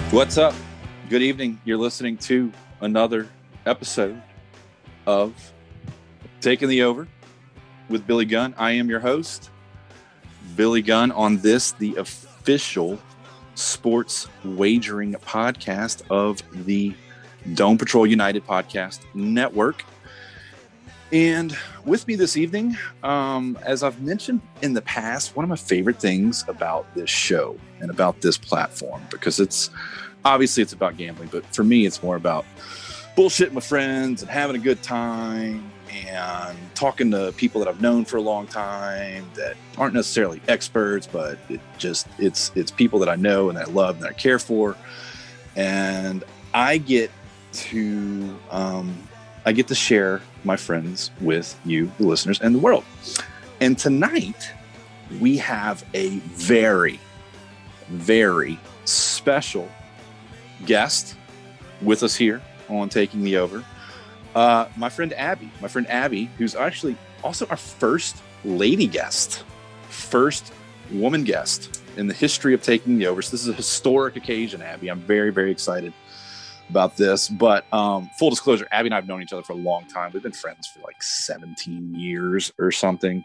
What's up? Good evening. You're listening to another episode of Taking the Over with Billy Gunn. I am your host, Billy Gunn, on this, the official sports wagering podcast of the Dome Patrol United Podcast Network. And with me this evening, as I've mentioned in the past, one of my favorite things about this show and about this platform, because it's about gambling, but for me, it's more about bullshitting with friends and having a good time and talking to people that I've known for a long time that aren't necessarily experts, but it's people that I know and that I love and that I care for. And I get to share my friends with you, the listeners, and the world. And tonight we have a very, very special guest with us here on Taking the Over. My friend Abby, who's actually also our first lady guest, first woman guest in the history of Taking the Over. So this is a historic occasion, Abby. I'm very, very excited about this, but full disclosure, Abby and I have known each other for a long time. We've been friends for like 17 years or something.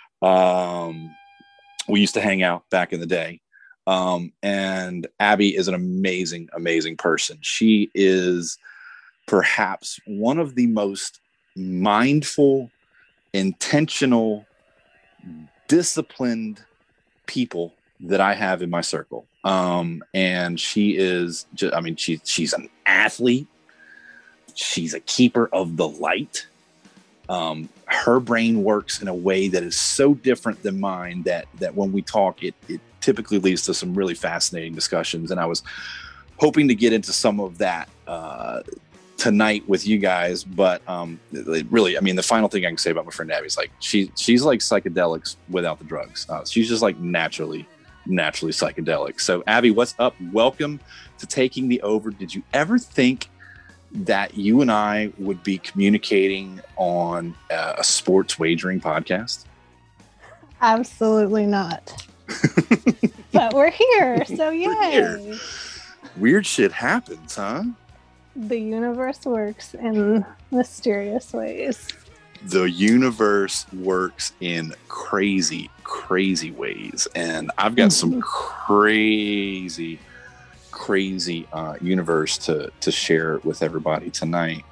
We used to hang out back in the day. And Abby is an amazing, amazing person. She is perhaps one of the most mindful, intentional, disciplined people that I have in my circle. And she is she's an athlete. She's a keeper of the light. Her brain works in a way that is so different than mine that when we talk, it typically leads to some really fascinating discussions. And I was hoping to get into some of that tonight with you guys, but really, the final thing I can say about my friend Abby is like she's like psychedelics without the drugs. She's just like naturally psychedelic. So Abby, what's up? Welcome to Taking the Over. Did you ever think that you and I would be communicating on a sports wagering podcast? Absolutely not. But we're here, so yay. Weird shit happens, huh? The universe works in mysterious ways. The universe works in crazy, crazy ways. And I've got some crazy universe to share with everybody tonight.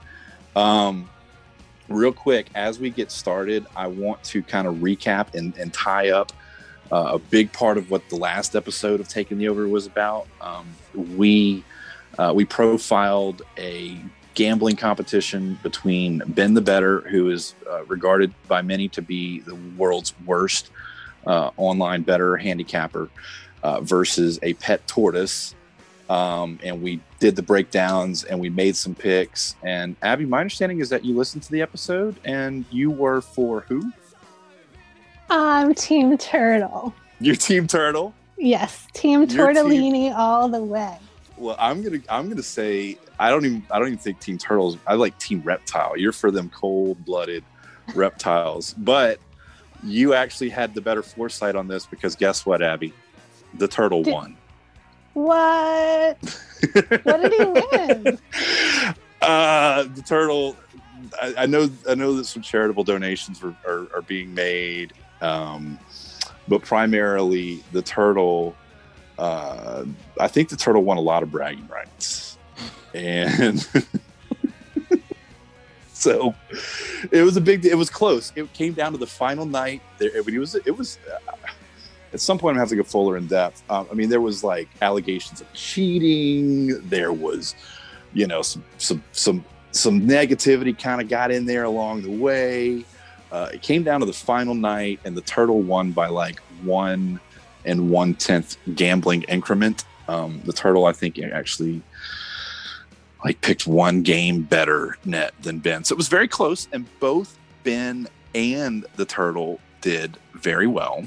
Real quick, as we get started, I want to kind of recap and tie up a big part of what the last episode of Taking the Over was about. We profiled a gambling competition between Ben the Better, who is regarded by many to be the world's worst online bettor handicapper, versus a pet tortoise. And we did the breakdowns and we made some picks. And Abby, my understanding is that you listened to the episode and you were for who? I'm Team Turtle. You're Team Turtle? Yes, Team Tortellini all the way. Well, I'm gonna say I don't even think Team Turtles. I like Team Reptile. You're for them cold-blooded reptiles. But you actually had the better foresight on this because guess what, Abby? The turtle won. What? What did he win? The turtle. I know that some charitable donations are being made, but primarily the turtle. I think the turtle won a lot of bragging rights, and so it was a big. It was close. It came down to the final night. It was. At some point, I'm going to have to go fuller in depth. There was like allegations of cheating. There was, some negativity kind of got in there along the way. It came down to the final night, and the turtle won by like 1 1/10 gambling increment. The turtle, I think, actually like picked one game better net than Ben, so it was very close. And both Ben and the turtle did very well.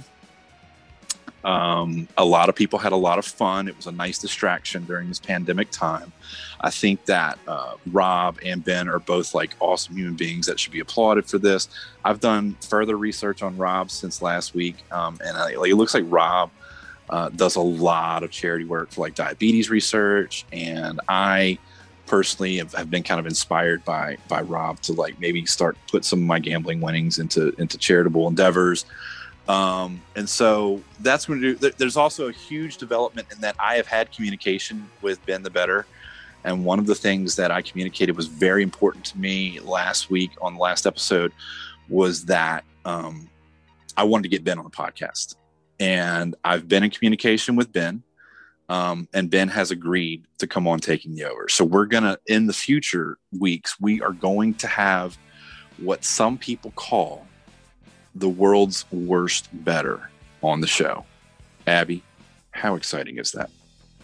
A lot of people had a lot of fun. It was a nice distraction during this pandemic time. I think that Rob and Ben are both like awesome human beings that should be applauded for this. I've done further research on Rob since last week, and it looks like Rob does a lot of charity work for like diabetes research. And I personally have been kind of inspired by Rob to like maybe start put some of my gambling winnings into charitable endeavors. And so that's going to do. There's also a huge development in that I have had communication with Ben the Better. And one of the things that I communicated was very important to me last week on the last episode was that I wanted to get Ben on the podcast. And I've been in communication with Ben. And Ben has agreed to come on Taking the Over. So we're going to, in the future weeks, we are going to have what some people call the world's worst better on the show. Abby, how exciting is that?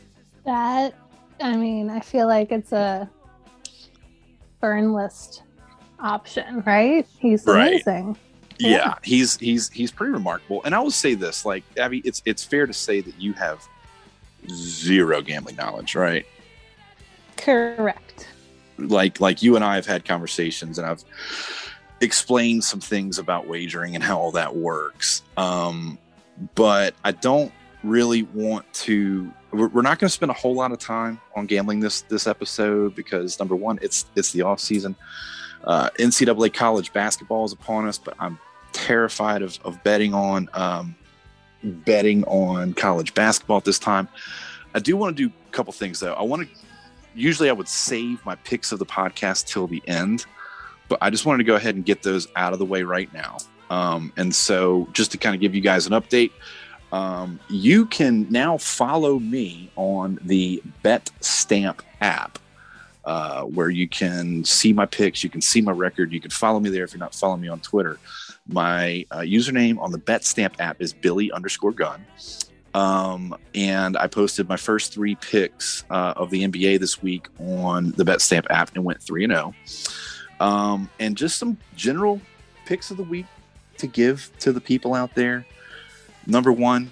I feel like it's a burn list option, right? He's amazing. Right. Yeah, he's pretty remarkable. And I will say this, like, Abby, it's fair to say that you have zero gambling knowledge, right? Correct. Like you and I have had conversations, and I've explained some things about wagering and how all that works. But I don't really want to. We're not going to spend a whole lot of time on gambling this episode because number one, it's the off season. NCAA college basketball is upon us, but I'm terrified of betting on college basketball at this time. I do want to do a couple things though. Usually I would save my picks of the podcast till the end, but I just wanted to go ahead and get those out of the way right now. And so just to kind of give you guys an update, you can now follow me on the BetStamp app, where you can see my picks, you can see my record, you can follow me there if you're not following me on Twitter. My username on the BetStamp app is Billy_Gun. And I posted my first 3 picks of the NBA this week on the BetStamp app and went 3-0. And just some general picks of the week to give to the people out there. Number one,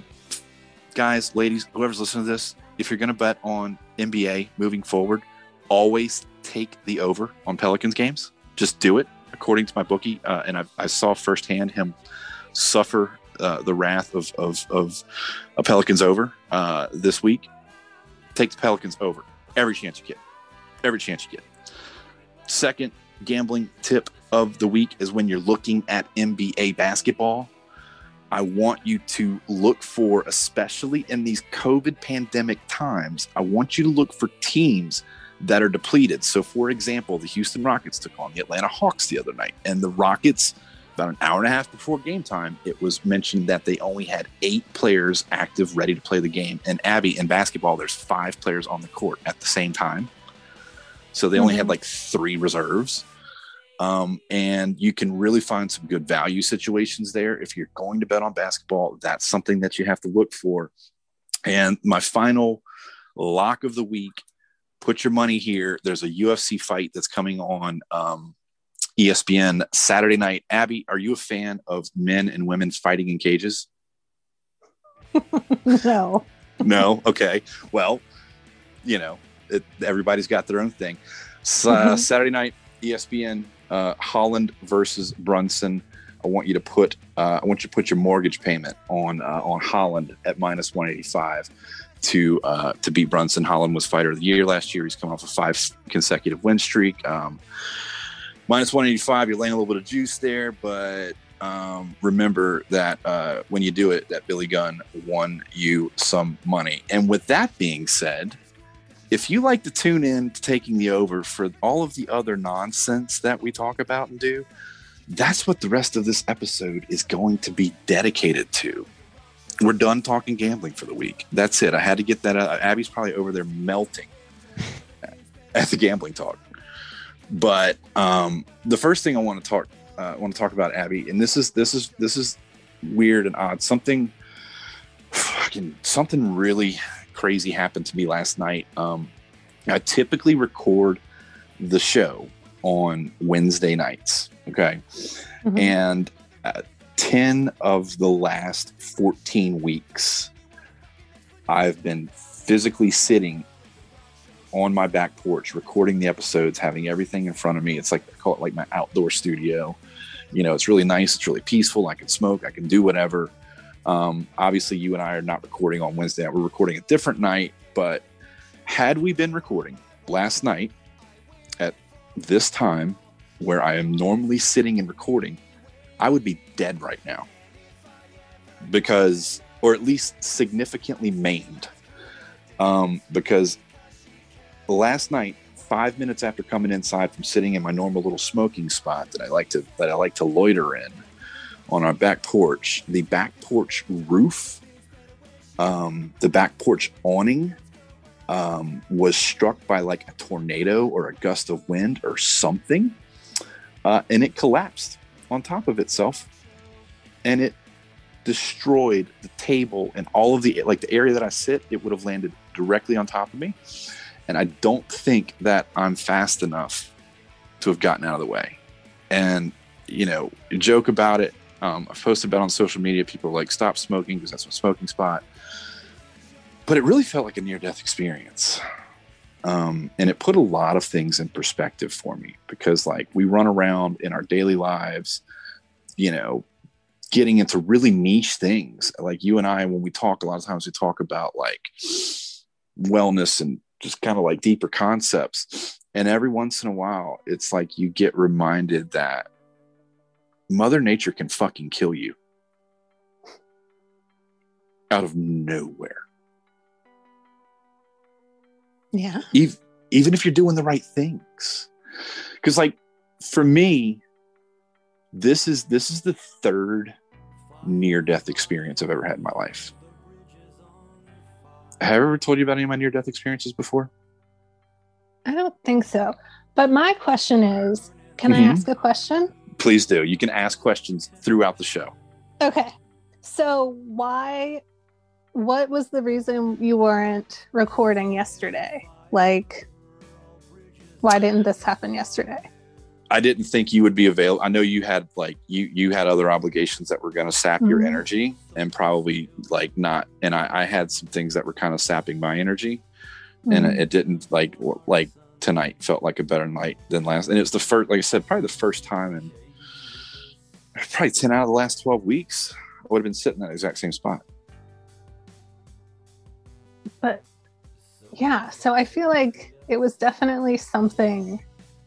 guys, ladies, whoever's listening to this, if you're going to bet on NBA moving forward, always take the over on Pelicans games. Just do it, according to my bookie. And I saw firsthand him suffer the wrath of a Pelicans over this week. Take the Pelicans over every chance you get. Every chance you get. Second gambling tip of the week is when you're looking at NBA basketball, I want you to look for, especially in these COVID pandemic times, I want you to look for teams that are depleted. So, for example, the Houston Rockets took on the Atlanta Hawks the other night, and the Rockets, about an hour and a half before game time, it was mentioned that they only had 8 players active, ready to play the game. And Abby, in basketball, there's 5 players on the court at the same time. So they only had like 3 reserves. And you can really find some good value situations there. If you're going to bet on basketball, that's something that you have to look for. And my final lock of the week, put your money here. There's a UFC fight that's coming on ESPN Saturday night. Abby, are you a fan of men and women fighting in cages? No. No? Okay. Well, everybody's got their own thing. Saturday night, ESPN, Holland versus Brunson. I want you to put your mortgage payment on Holland at -185 to beat Brunson. Holland was fighter of the year last year. He's coming off a 5 consecutive win streak. -185, you're laying a little bit of juice there, but remember that when you do it, that Billy Gunn won you some money. And with that being said, if you like to tune in to Taking the Over for all of the other nonsense that we talk about and do, that's what the rest of this episode is going to be dedicated to. We're done talking gambling for the week. That's it. I had to get that out. Abby's probably over there melting at the gambling talk. But the first thing I want to talk about, Abby, and this is weird and odd. Something really crazy happened to me last night. I typically record the show on Wednesday nights. Okay. Mm-hmm. And 10 of the last 14 weeks, I've been physically sitting on my back porch, recording the episodes, having everything in front of me. It's like, I call it like my outdoor studio. It's really nice. It's really peaceful. I can smoke, I can do whatever. Obviously, you and I are not recording on Wednesday night. We're recording a different night. But had we been recording last night at this time where I am normally sitting and recording, I would be dead right now. Because, or at least significantly maimed. Because last night, 5 minutes after coming inside from sitting in my normal little smoking spot that I like to loiter in on our back porch, the back porch roof, the back porch awning, was struck by like a tornado or a gust of wind or something, and it collapsed on top of itself, and it destroyed the table and all of the area that I sit. It would have landed directly on top of me. And I don't think that I'm fast enough to have gotten out of the way. And, you know, joke about it. I've posted about it on social media. People are like, stop smoking because that's my smoking spot. But it really felt like a near-death experience. And it put a lot of things in perspective for me because, like, we run around in our daily lives, you know, getting into really niche things. Like you and I, when we talk, a lot of times we talk about like wellness and just kind of like deeper concepts. And every once in a while, it's like you get reminded that Mother Nature can fucking kill you out of nowhere. Yeah. Even if you're doing the right things. Because like for me, this is the third near-death experience I've ever had in my life. Have I ever told you about any of my near-death experiences before? I don't think so. But my question is, can I ask a question? Please do. You can ask questions throughout the show. Okay. So what was the reason you weren't recording yesterday? Like, why didn't this happen yesterday? I didn't think you would be available. I know you had like you had other obligations that were going to sap your energy and probably like not. And I had some things that were kind of sapping my energy, and it didn't like tonight felt like a better night than last. And it was the first, like I said, probably the first time in probably 10 out of the last 12 weeks I would have been sitting in that exact same spot. But yeah, so I feel like it was definitely something.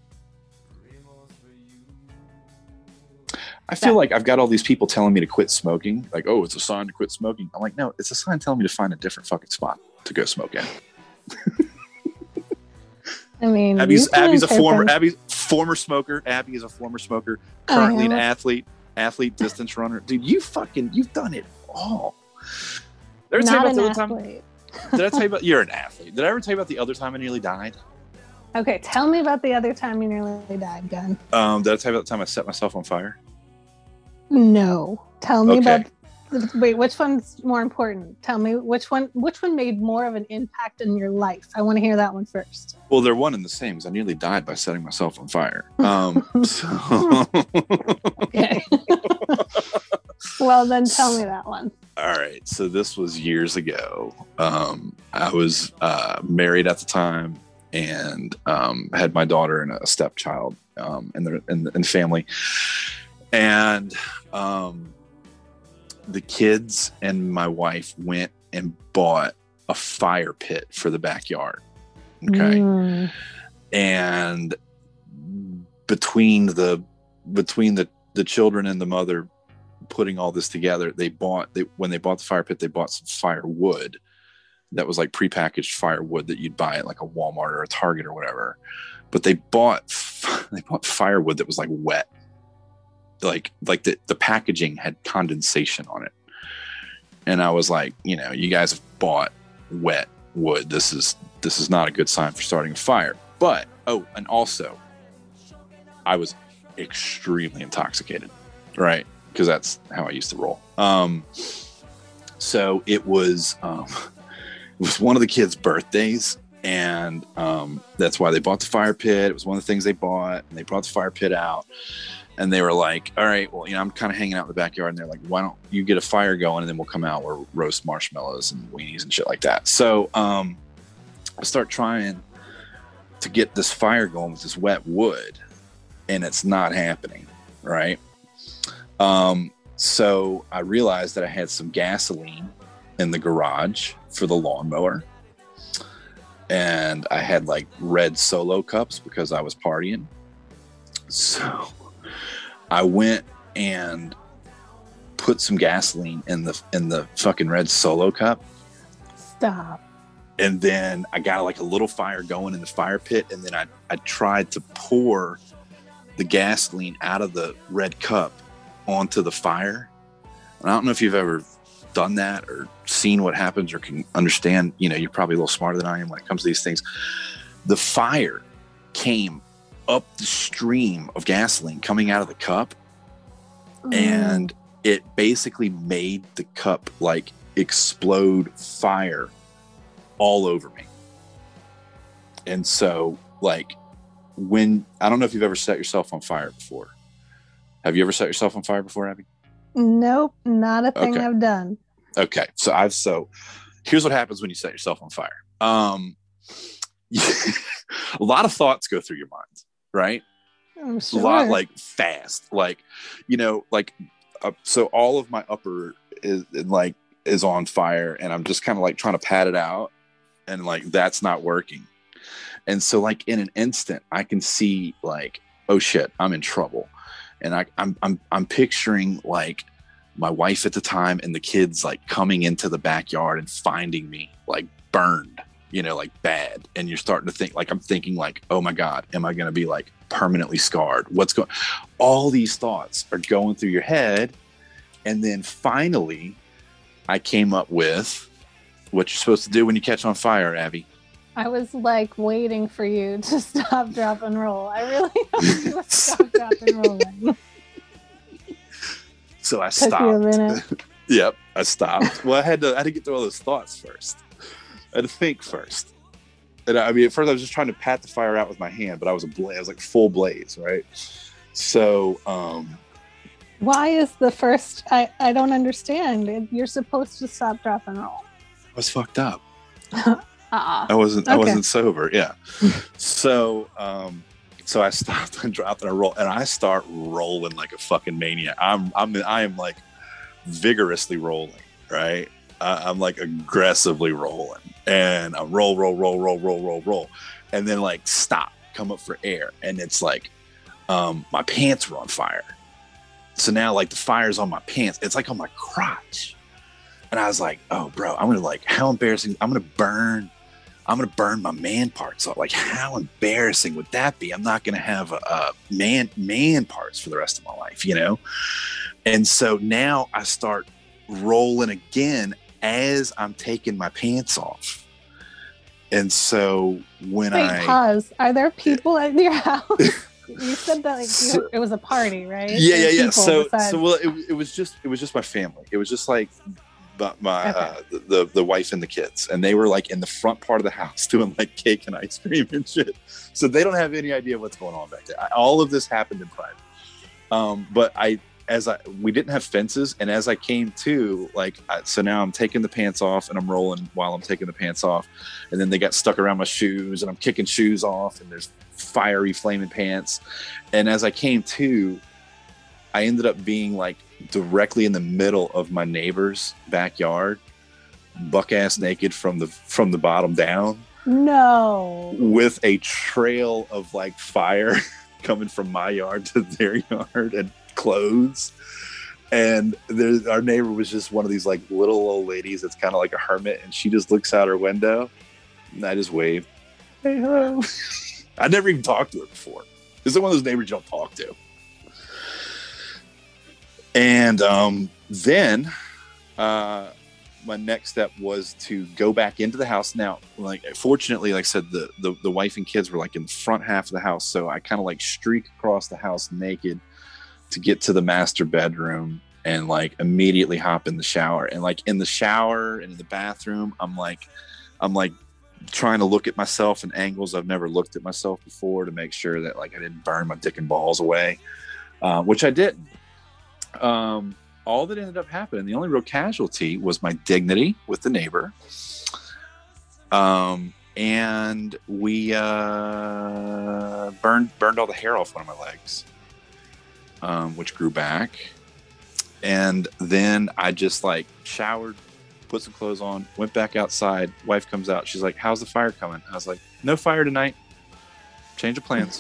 I feel like I've got all these people telling me to quit smoking. Like, oh, it's a sign to quit smoking. I'm like, no, it's a sign telling me to find a different fucking spot to go smoke in. I mean, Abby's a former smoker. Abby is a former smoker, currently an athlete, distance runner. Dude, you've done it all. Did I tell you about you're an athlete? Did I ever tell you about the other time I nearly died? Okay, tell me about the other time you nearly died, Gun. Did I tell you about the time I set myself on fire? No. Tell me about. Wait, which one's more important? Tell me which one made more of an impact in your life. I want to hear that one first. Well, they're one and the same because I nearly died by setting myself on fire. Okay. Well, then tell me that one. All right. So this was years ago. I was married at the time and had my daughter and a stepchild in the family. And the kids and my wife went and bought a fire pit for the backyard. Okay. And between the children and the mother putting all this together, when they bought the fire pit, they bought some firewood that was like prepackaged firewood that you'd buy at like a Walmart or a Target or whatever. But they bought firewood that was like wet. Like the packaging had condensation on it. And I was like, you guys have bought wet wood. This is not a good sign for starting a fire. But, and also I was extremely intoxicated, right? Because that's how I used to roll. So it was one of the kids' birthdays. And that's why they bought the fire pit. It was one of the things they bought. And they brought the fire pit out. And they were like, all right, well, I'm kind of hanging out in the backyard. And they're like, why don't you get a fire going? And then we'll come out, we'll roast marshmallows and weenies and shit like that. So I start trying to get this fire going with this wet wood. And it's not happening, right? So I realized that I had some gasoline in the garage for the lawnmower. And I had like red Solo cups because I was partying. So I went and put some gasoline in the fucking red Solo cup. Stop. And then I got like a little fire going in the fire pit. And then I tried to pour the gasoline out of the red cup onto the fire. And I don't know if you've ever done that or seen what happens or can understand. You know, you're probably a little smarter than I am when it comes to these things. The fire came up the stream of gasoline coming out of the cup. And it basically made the cup like explode fire all over me. And so like I don't know if you've ever set yourself on fire before. Have you ever set yourself on fire before, Abby? Nope, not a thing I've done. Okay. So here's what happens when you set yourself on fire. A lot of thoughts go through your mind, right? I'm sure. A lot like fast, like, you know, like, so all of my upper is on fire and I'm just kind of like trying to pat it out and like, that's not working. And so like in an instant I can see like, oh shit, I'm in trouble. And I'm picturing like my wife at the time and the kids like coming into the backyard and finding me like burned, you know, like bad. And you're starting to think like, I'm thinking like, oh my God, am I going to be like permanently scarred? All these thoughts are going through your head. And then finally I came up with what you're supposed to do when you catch on fire, Abby. I was like waiting for you to stop, drop, and roll. I really hope you would stop, drop, and rolling. So I stopped. You a minute. Yep, I stopped. Well, I had to get through all those thoughts first. I had to think first. And I mean, at first I was just trying to pat the fire out with my hand, but I was like full blaze, right? So, why is the first? I don't understand. You're supposed to stop, drop, and roll. I was fucked up. I wasn't sober. Yeah. So I stopped and dropped and I rolled and I start rolling like a fucking maniac. I am like vigorously rolling, right? I'm like aggressively rolling and I roll. And then like stop, come up for air. And it's like, my pants were on fire. So now like the fire's on my pants. It's like on my crotch. And I was like, oh bro, I'm going to like, how embarrassing. I'm going to burn my man parts off. Like, how embarrassing would that be? I'm not going to have man parts for the rest of my life, you know? And so now I start rolling again as I'm taking my pants off. And so pause. Are there people at your house? You said that like it was a party, right? Yeah. So well, it was just my family. It was just like the wife and the kids, and they were like in the front part of the house doing like cake and ice cream and shit. So they don't have any idea what's going on back there. All of this happened in private. But we didn't have fences, and as I came to so now I'm taking the pants off and I'm rolling while I'm taking the pants off, and then they got stuck around my shoes and I'm kicking shoes off and there's fiery flaming pants. And as I came to, I ended up being like directly in the middle of my neighbor's backyard, buck ass naked from the bottom down. No. With a trail of like fire coming from my yard to their yard and clothes. And our neighbor was just one of these like little old ladies that's kind of like a hermit, and she just looks out her window and I just waved, hey, hello. I never even talked to her before. This is one of those neighbors you don't talk to. And then my next step was to go back into the house. Now, like, fortunately, like I said, the wife and kids were like in the front half of the house. So I kind of like streak across the house naked to get to the master bedroom and like immediately hop in the shower. And like in the shower and in the bathroom, I'm like trying to look at myself in angles I've never looked at myself before to make sure that like I didn't burn my dick and balls away, which I didn't. All that ended up happening, the only real casualty was my dignity with the neighbor. And we burned all the hair off one of my legs, which grew back. And then I just like showered, put some clothes on, went back outside. Wife comes out. She's like, how's the fire coming? I was like, no fire tonight. Change of plans.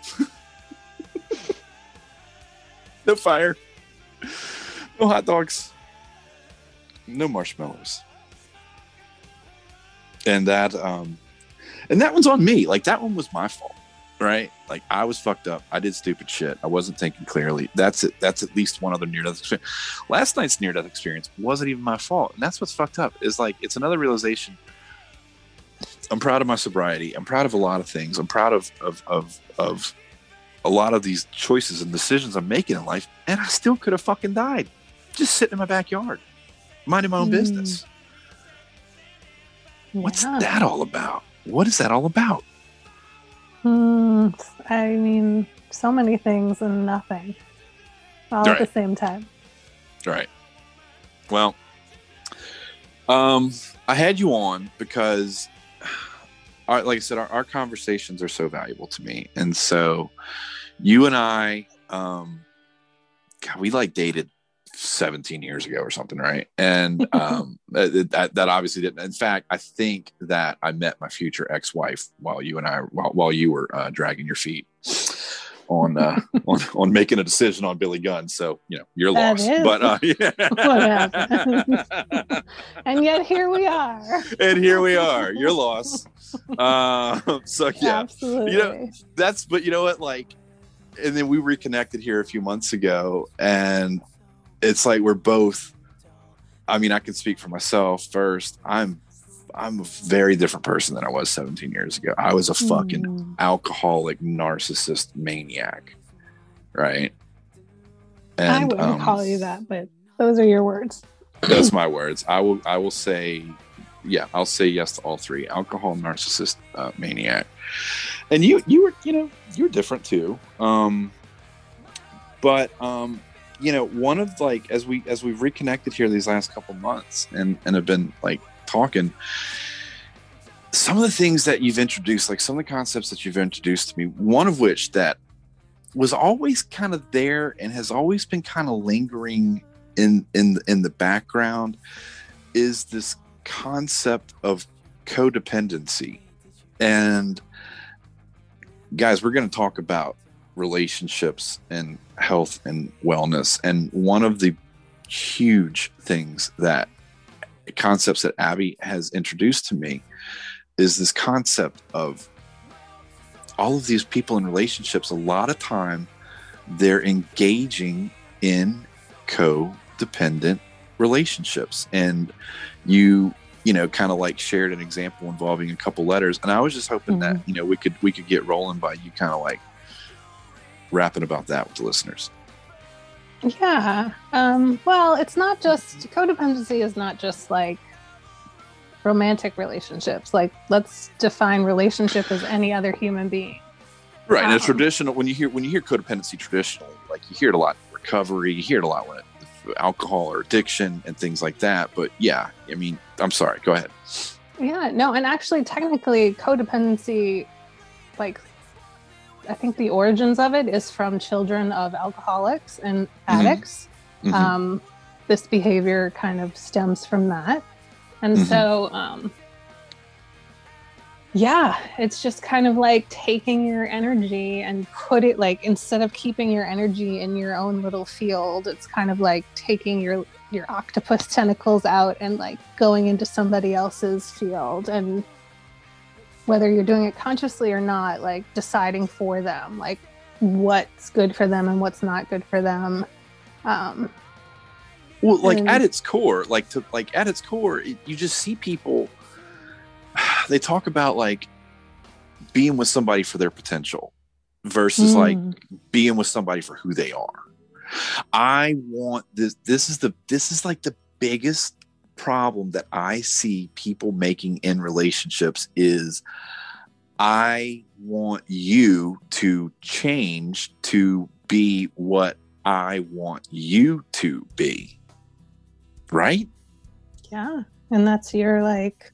No fire. No hot dogs. No marshmallows. And that one's on me. Like, that one was my fault, right? Like, I was fucked up. I did stupid shit. I wasn't thinking clearly. That's it. That's at least one other near-death experience. Last night's near-death experience wasn't even my fault. And that's what's fucked up, is like, it's another realization. I'm proud of my sobriety. I'm proud of a lot of things. I'm proud of a lot of these choices and decisions I'm making in life. And I still could have fucking died just sitting in my backyard, minding my own business. Yeah. What's that all about? What is that all about? I mean, so many things and nothing all at the same time. Right. Well, I had you on because, like I said, our conversations are so valuable to me. And so you and I, God, we like dated 17 years ago or something, right? And that obviously didn't. In fact, I think that I met my future ex-wife while you were dragging your feet on making a decision on Billy Gunn. So you're lost. But yeah. What happened? And yet here we are. You're lost. So yeah, absolutely. But you know what? Like, and then we reconnected here a few months ago, and it's like we're both, I mean, I can speak for myself first. I'm a very different person than I was 17 years ago. I was a fucking alcoholic, narcissist maniac. Right. And I wouldn't call you that, but those are your words. That's my words. I will say, yeah, I'll say yes to all three: alcohol, narcissist, maniac. And you were different too. But one of, like, as we've reconnected here these last couple months and have been like talking, some of the things that you've introduced, like some of the concepts that you've introduced to me, one of which that was always kind of there and has always been kind of lingering in the background, is this concept of codependency. And guys, we're going to talk about relationships and health and wellness. And one of the huge concepts that Abby has introduced to me is this concept of all of these people in relationships. A lot of time they're engaging in codependent relationships. And you kind of like shared an example involving a couple letters. And I was just hoping that, we could get rolling by you kind of like rapping about that with the listeners. Yeah. Well, it's not just, codependency is not just like romantic relationships. Like, let's define relationship as any other human being. Right. And traditional, when you hear codependency traditionally, like you hear it a lot in recovery, you hear it a lot when alcohol or addiction and things like that. But yeah, I mean, I'm sorry, go ahead. Yeah, no. And actually, technically codependency, like, I think the origins of it is from children of alcoholics and addicts. Mm-hmm. This behavior kind of stems from that. And so, yeah, it's just kind of like taking your energy and put it, like, instead of keeping your energy in your own little field, it's kind of like taking your octopus tentacles out and like going into somebody else's field, and whether you're doing it consciously or not, like deciding for them, like what's good for them and what's not good for them. Well, like at its core, you just see people, they talk about like being with somebody for their potential versus like being with somebody for who they are. I want this. This is like the biggest problem that I see people making in relationships is, I want you to change to be what I want you to be. Right? Yeah. And that's your, like,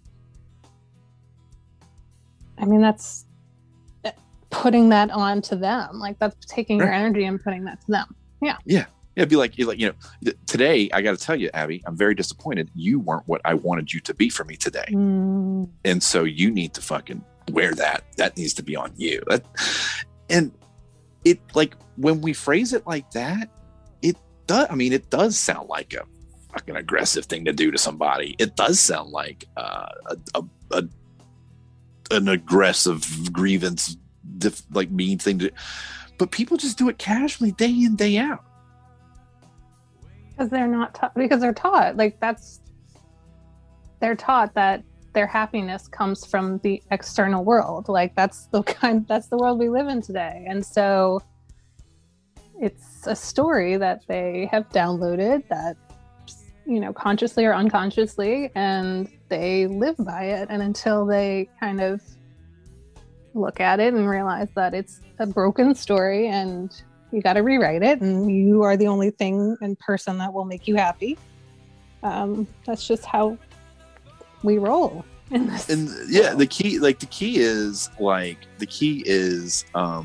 I mean, that's putting that on to them. Like, that's taking your energy and putting that to them. Yeah. Yeah. Yeah, it'd be like, today, I got to tell you, Abby, I'm very disappointed. You weren't what I wanted you to be for me today. And so you need to fucking wear that. That needs to be on you. And it, like, when we phrase it like that, it does sound like a fucking aggressive thing to do to somebody. It does sound like an aggressive grievance, like mean thing to do. But people just do it casually, day in, day out. Because they're not taught. Because they're taught. They're taught that their happiness comes from the external world. Like that's the world we live in today. And so it's a story that they have downloaded that, consciously or unconsciously, and they live by it. And until they kind of look at it and realize that it's a broken story and you got to rewrite it, and you are the only thing and person that will make you happy. That's just how we roll in this. And yeah, the key is,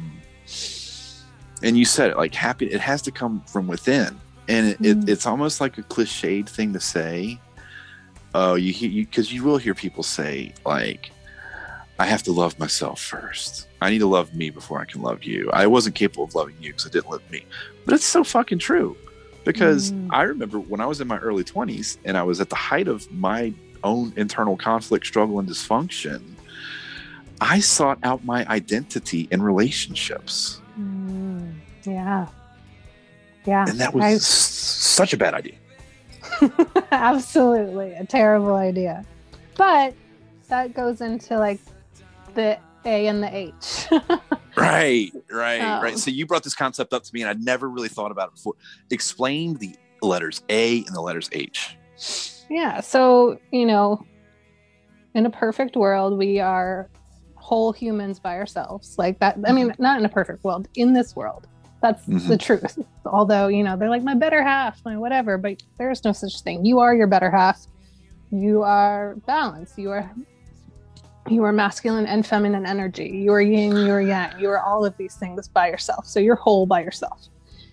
and you said it, like, happy. It has to come from within, and it's almost like a cliched thing to say. Because you will hear people say, like, I have to love myself first. I need to love me before I can love you. I wasn't capable of loving you because I didn't love me. But it's so fucking true. Because I remember when I was in my early 20s and I was at the height of my own internal conflict, struggle, and dysfunction, I sought out my identity in relationships. Yeah. Yeah. And that was such a bad idea. Absolutely. A terrible idea. But that goes into like the A and the H. Right. So you brought this concept up to me and I'd never really thought about it before. Explain the letters A and the letters H. Yeah. So, in a perfect world, we are whole humans by ourselves. Like that. I mean, not in a perfect world, in this world. That's the truth. Although, they're like my better half, my whatever, but there's no such thing. You are your better half. You are balanced. You are masculine and feminine energy. You are yin, you are yang. You are all of these things by yourself. So you're whole by yourself.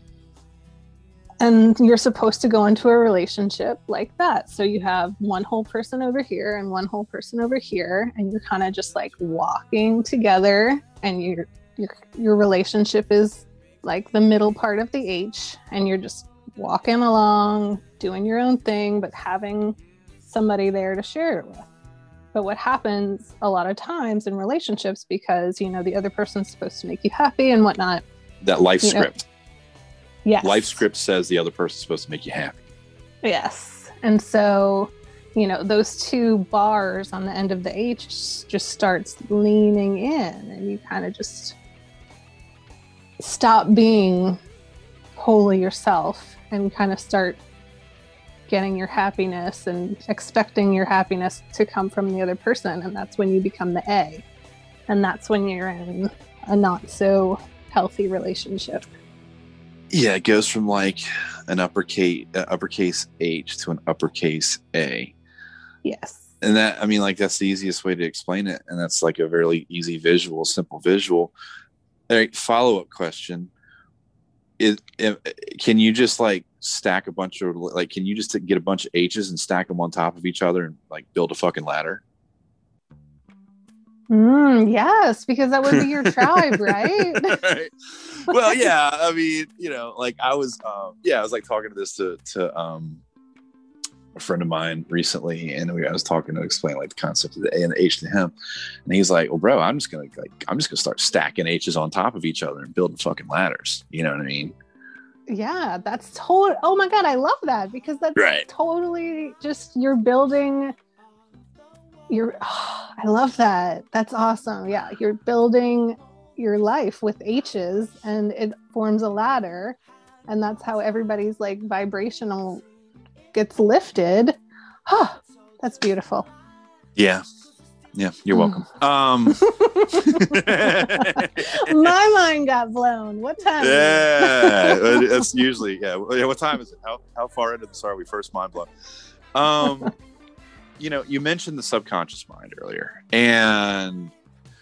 And you're supposed to go into a relationship like that. So you have one whole person over here and one whole person over here, and you're kind of just like walking together, and your relationship is like the middle part of the H, and you're just walking along, doing your own thing, but having somebody there to share it with. But what happens a lot of times in relationships, because, the other person's supposed to make you happy and whatnot. That life script. Yes. Life script says the other person's supposed to make you happy. Yes. And so, those two bars on the end of the H just starts leaning in, and you kind of just stop being wholly yourself and kind of start getting your happiness and expecting your happiness to come from the other person. And that's when you become the A. And that's when you're in a not so healthy relationship. Yeah, it goes from like an uppercase H to an uppercase A. Yes. And that's the easiest way to explain it. And that's like a very easy visual, simple visual. Follow-up question. Can you just like stack a bunch of, like, can you just get a bunch of H's and stack them on top of each other and like build a fucking ladder? Yes, because that would be your tribe, right? Right. Well, yeah. I mean, like I was like talking to this to a friend of mine recently, and I was talking to explain like the concept of the A and the H to him, and he's like, "Well, bro, I'm just gonna start stacking H's on top of each other and building fucking ladders." You know what I mean? Yeah, that's totally. Oh my god, I love that, because that's totally just you're building. I love that. That's awesome. Yeah, you're building your life with H's, and it forms a ladder, and that's how everybody's like vibrational gets lifted. Oh, that's beautiful. Yeah, you're welcome. My mind got blown. What time is it? That's usually what time is it? How far into this are we? First mind blown. You mentioned the subconscious mind earlier, and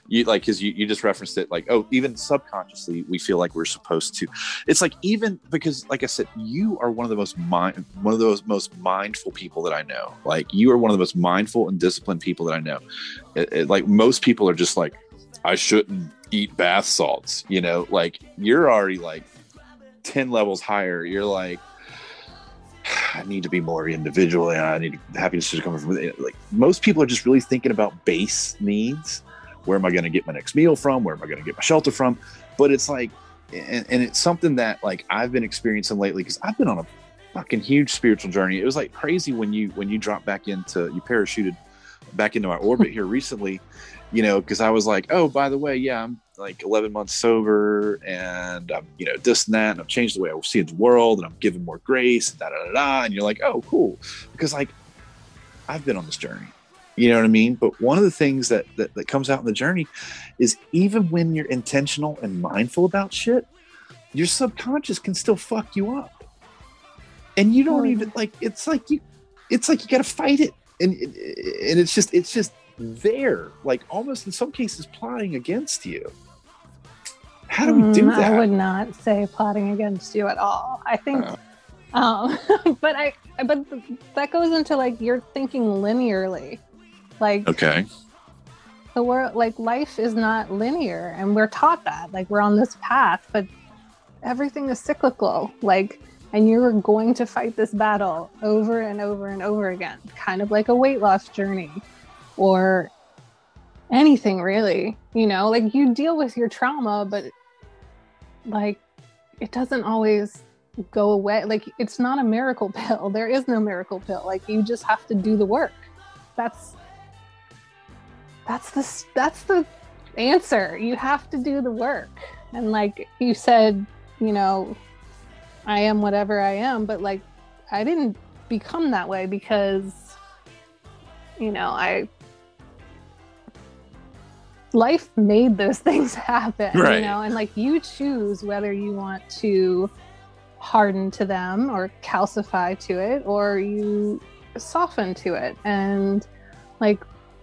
You like, because you just referenced it, like, oh, even subconsciously we feel like we're supposed to. It's like, even because, like I said, you are one of the most mindful people that I know. Like, you are one of the most mindful and disciplined people that I know. Like, most people are just like, I shouldn't eat bath salts, you know. Like, you're already like 10 levels higher. You're like, I need to be more individual, and I need happiness to come from within. Like, most people are just really thinking about base needs. Where am I going to get my next meal from? Where am I going to get my shelter from? But it's like, and it's something that, like, I've been experiencing lately, because I've been on a fucking huge spiritual journey. It was like crazy when you dropped back into, you parachuted back into my orbit here recently, you know, because I was like, oh, by the way, yeah, I'm like 11 months sober, and I'm, you know, this and that, and I've changed the way I see the world, and I'm giving more grace, and and you're like, oh, cool, because, like, I've been on this journey. You know what I mean? But one of the things that comes out in the journey is, even when you're intentional and mindful about shit, your subconscious can still fuck you up. And you don't even, like, it's like you got to fight it. And it's just there, like, almost in some cases plotting against you. How do we do that? I would not say plotting against you at all. I think, but that goes into, like, you're thinking linearly. Like, okay, the world, like, life is not linear, and we're taught that, like, we're on this path, but everything is cyclical, like, and you're going to fight this battle over and over and over again, kind of like a weight loss journey or anything, really, you know, like, you deal with your trauma, but, like, it doesn't always go away. Like, it's not a miracle pill. There is no miracle pill. Like, you just have to do the work. That's the answer. You have to do the work. And, like you said, you know, I am whatever I am, but, like, I didn't become that way because, you know, life made those things happen, right. You know, and, like, you choose whether you want to harden to them or calcify to it, or you soften to it, and, like,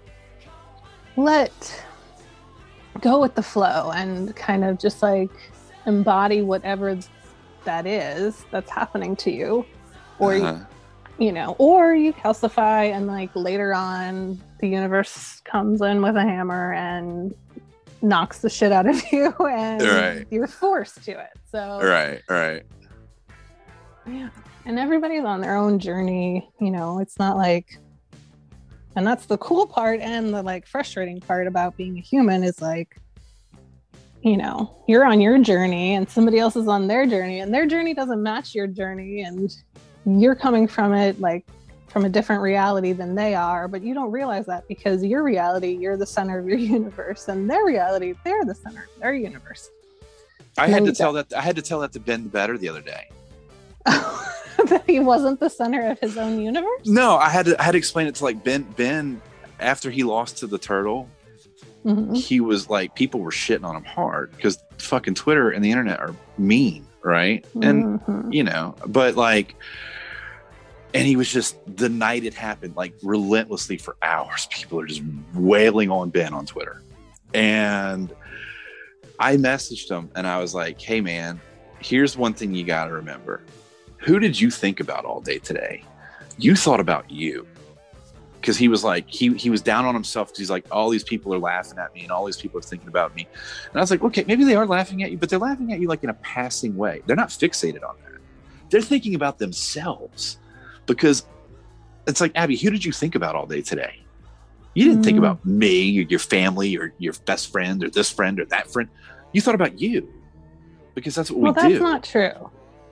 let go with the flow and kind of just, like, embody whatever that is that's happening to you, or you know, or you calcify, and, like, later on the universe comes in with a hammer and knocks the shit out of you, and you're forced to it. So right, yeah. And everybody's on their own journey, you know. It's not like, and that's the cool part, and the, like, frustrating part about being a human is, like, you know, you're on your journey and somebody else is on their journey, and their journey doesn't match your journey, and you're coming from it, like, from a different reality than they are, but you don't realize that, because your reality, you're the center of your universe, and their reality, they're the center of their universe. I had to tell that to Ben the Better the other day. That he wasn't the center of his own universe? No, I had to explain it to, like, Ben after he lost to the turtle. Mm-hmm. He was like, people were shitting on him hard because fucking Twitter and the internet are mean, right? And you know, but, like, and he was just, the night it happened, like, relentlessly for hours, people are just wailing on Ben on Twitter. And I messaged him and I was like, hey man, here's one thing you got to remember. Who did you think about all day today? You thought about you. Because he was like, he was down on himself, because he's like, all these people are laughing at me and all these people are thinking about me. And I was like, okay, maybe they are laughing at you, but they're laughing at you, like, in a passing way. They're not fixated on that. They're thinking about themselves. Because it's like, Abby, who did you think about all day today? You didn't think about me or your family or your best friend or this friend or that friend. You thought about you, because that's what we do. Well, that's not true.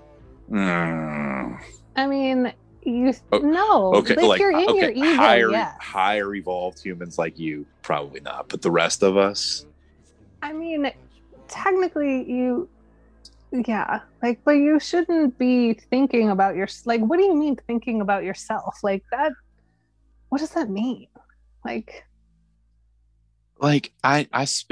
I mean, okay, like, you're in your ego, higher evolved humans like you, probably not, but the rest of us, I mean, technically like, but you shouldn't be thinking about like, what do you mean thinking about yourself? Like, that, what does that mean? Like I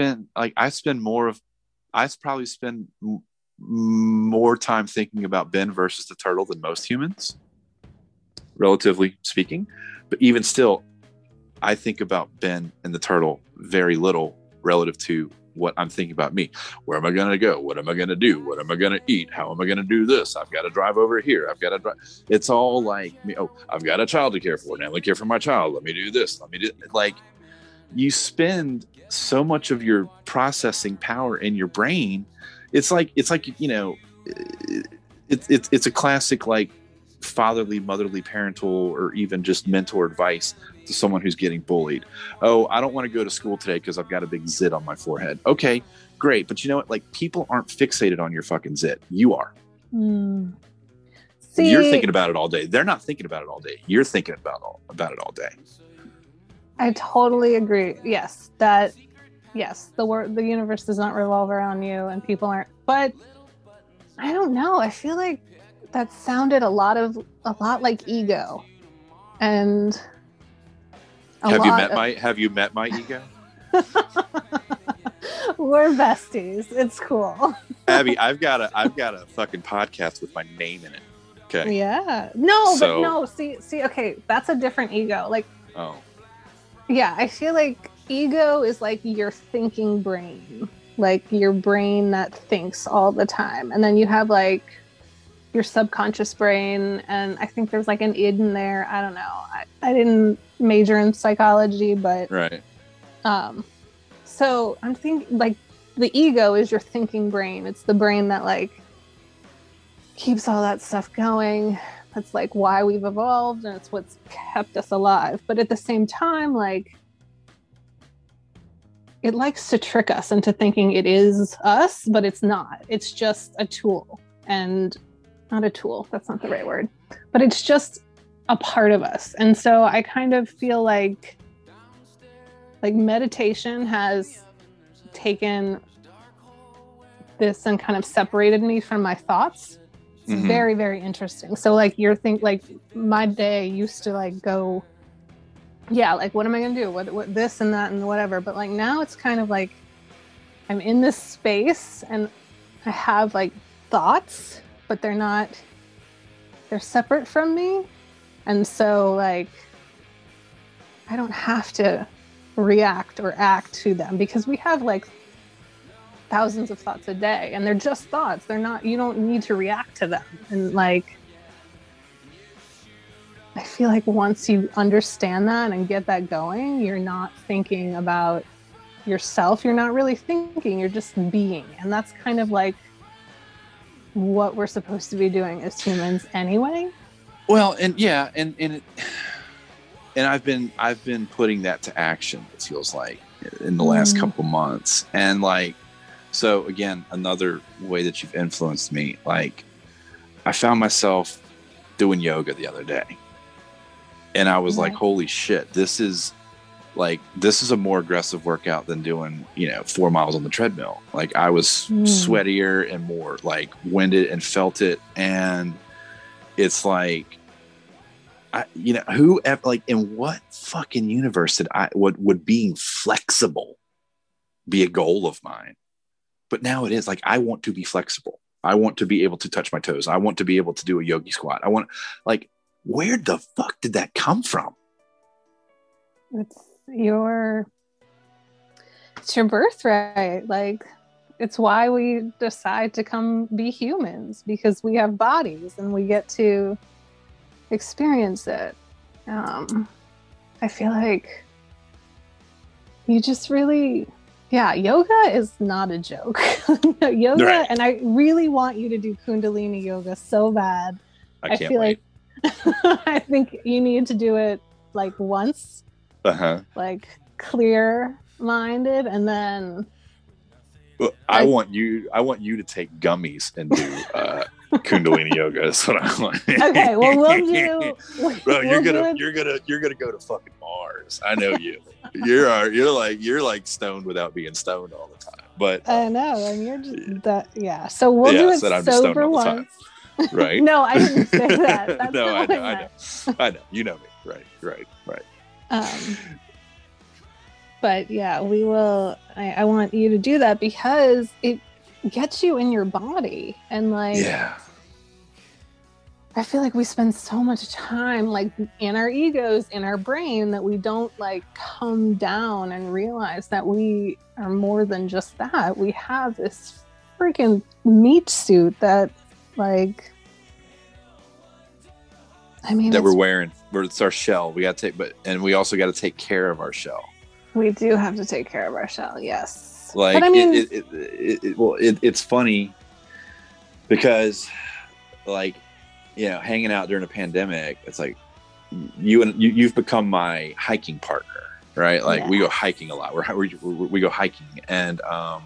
probably spend more time thinking about Ben versus the turtle than most humans, relatively speaking. But even still, I think about Ben and the turtle very little relative to what I'm thinking about me. Where am I going to go? What am I going to do? What am I going to eat? How am I going to do this? I've got to drive over here. I've got to drive. It's all like me. Oh, I've got a child to care for. Now I care for my child. Let me do this. Let me do like you spend so much of your processing power in your brain. It's like, you know, it's a classic, like fatherly, motherly, parental, or even just mentor advice to someone who's getting bullied. Oh, I don't want to go to school today because I've got a big zit on my forehead. Okay, great. But you know what? Like, people aren't fixated on your fucking zit. You are. See, you're thinking about it all day. They're not thinking about it all day. You're thinking about it all day. I totally agree. Yes, the universe does not revolve around you, and people aren't. But I don't know. I feel like that sounded a lot like ego, and have you met my ego? We're besties. It's cool. Abby, I've got a fucking podcast with my name in it. Okay. Yeah. No. See. Okay, that's a different ego. Like. Oh. Yeah, I feel like ego is like your thinking brain, like your brain that thinks all the time, and then you have like your subconscious brain, and I think there's like an id in there. I don't know. I didn't major in psychology, but right. So I'm thinking like the ego is your thinking brain. It's the brain that like keeps all that stuff going. That's like why we've evolved, and it's what's kept us alive. But at the same time, like it likes to trick us into thinking it is us, but it's not. It's just a tool, and not a tool. That's not the right word, but it's just a part of us. And so I kind of feel like meditation has taken this and kind of separated me from my thoughts. It's very, very interesting. So like like my day used to like go, yeah, like what am I going to do? What this and that and whatever. But like now it's kind of like I'm in this space and I have like thoughts, but they're separate from me. And so like I don't have to react or act to them because we have like thousands of thoughts a day and they're just thoughts. You don't need to react to them. And like I feel like once you understand that and get that going, you're not thinking about yourself. You're not really thinking, you're just being. And that's kind of like what we're supposed to be doing as humans anyway. Well, and yeah, and I've been putting that to action, it feels like, in the last couple months. And like, so again, another way that you've influenced me, like I found myself doing yoga the other day. And I was like, holy shit, this is a more aggressive workout than doing, 4 miles on the treadmill. Like I was sweatier and more like winded and felt it. And it's like, in what fucking universe would being flexible be a goal of mine? But now it is. Like, I want to be flexible. I want to be able to touch my toes. I want to be able to do a yogi squat. I want, like, where the fuck did that come from? It's your birthright. Like, it's why we decide to come be humans, because we have bodies and we get to experience it. I feel like you just really, yoga is not a joke. Yoga, right. And I really want you to do Kundalini yoga so bad. I can't wait. I think you need to do it like once, like clear minded, and then I want you to take gummies and do Kundalini yoga. That's what I want. Okay, well we'll do. Bro, you're gonna go to fucking Mars. I know you. You're like stoned without being stoned all the time. But I know, and you're just that. Yeah, so we'll do it sober once. Right? No, I didn't say that. That's no, I know. You know me. Right. But yeah, we will. I want you to do that because it gets you in your body, and like, I feel like we spend so much time like in our egos, in our brain, that we don't like come down and realize that we are more than just that. We have this freaking meat suit that like, I mean, that we're wearing, where it's our shell. We got to take, and we also got to take care of our shell. We do have to take care of our shell. Yes. Like, but I mean, it's funny because like, you know, hanging out during a pandemic, it's like you've become my hiking partner, right? Like we go hiking a lot. We go hiking, and